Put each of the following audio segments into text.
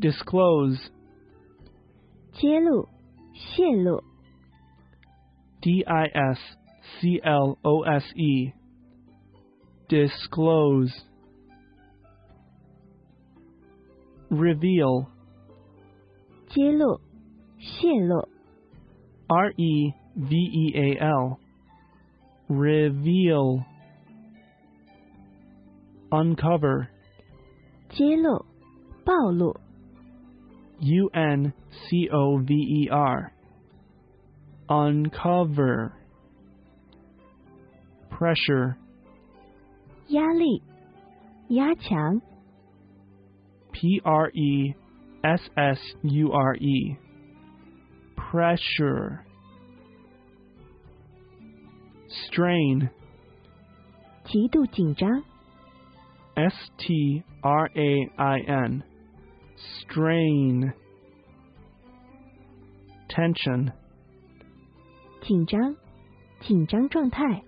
disclose, 揭露、泄露、 disclose, disclose, reveal, 揭露、泄露、 reveal, reveal, uncover, 揭露、暴露、 uncover, uncover, pressure, 压力、压强、 pressure, pressure, strain, 极度紧张、 strain, strain, tension, 紧张、紧张状态、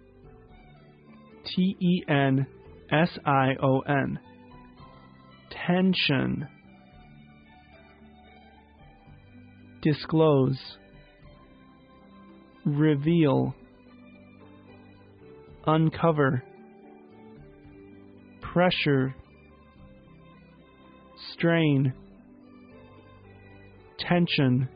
tension, tension, disclose, reveal, uncover, pressure, strain, tension,